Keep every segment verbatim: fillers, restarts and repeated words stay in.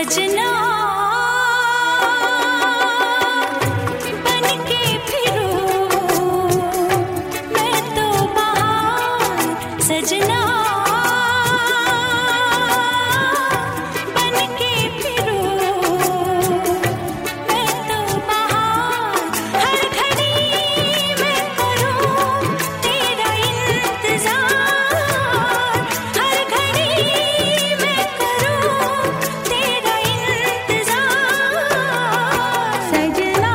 सजना बनके फिरूं मैं तो बाहर, सजना बनके फिरूं मैं तो बाहर, हर घड़ी मैं करूं तेरा इंतजार, हर घड़ी मैं करूं तेरा इंतजार, सजना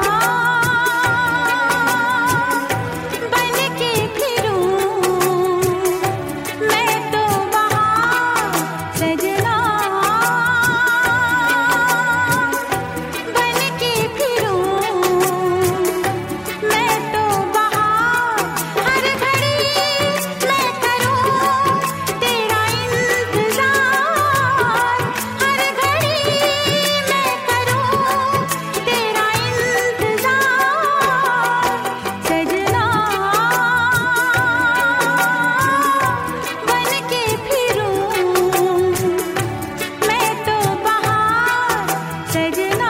बनके फिरूं मैं तो बाहर, सजना बनके फिरूं मैं तो बाहर, हर घड़ी मैं करूं तेरा इंतजार, हर घड़ी मैं करूं तेरा इंतजार, सजना बनके फिरूं मैं तो बाहर, सजना।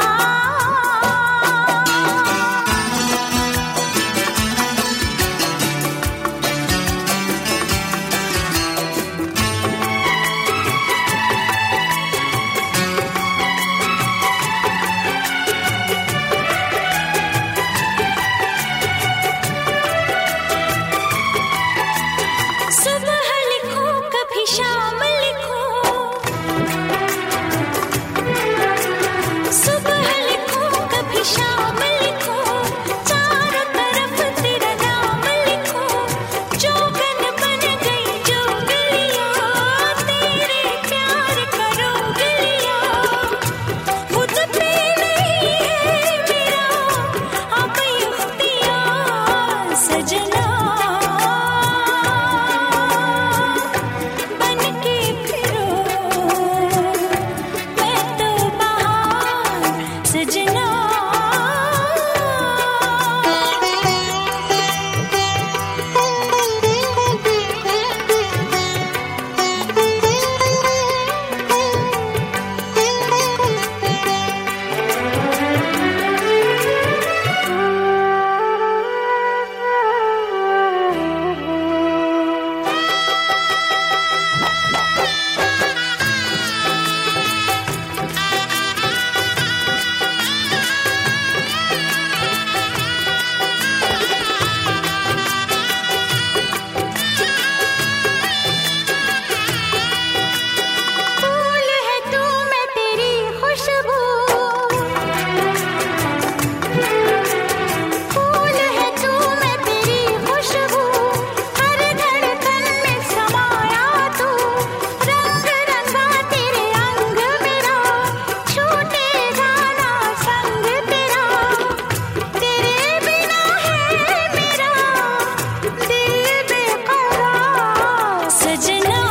सुबह लिखो कभी शाम लिखो, सुबह लिखो कभी शाम लिखो, चारों तरफ तेरा नाम लिखो, जोगन बन गई जोगलिया, तेरे प्यार का रोगलिया, खुद पे नहीं है मेरा अब इख्तियार, सजना बनके फिरूं मैं तो बाहर, सजना। फूल है तू मैं तेरी खुशबू, फूल है तू मैं तेरी खुशबू, हर धड़कन में समाया तू, रंग रंगा तेरे अंग मेरा, छूटेगा ना संग तेरा, तेरे बिना है मेरा दिल बेकरार, सजना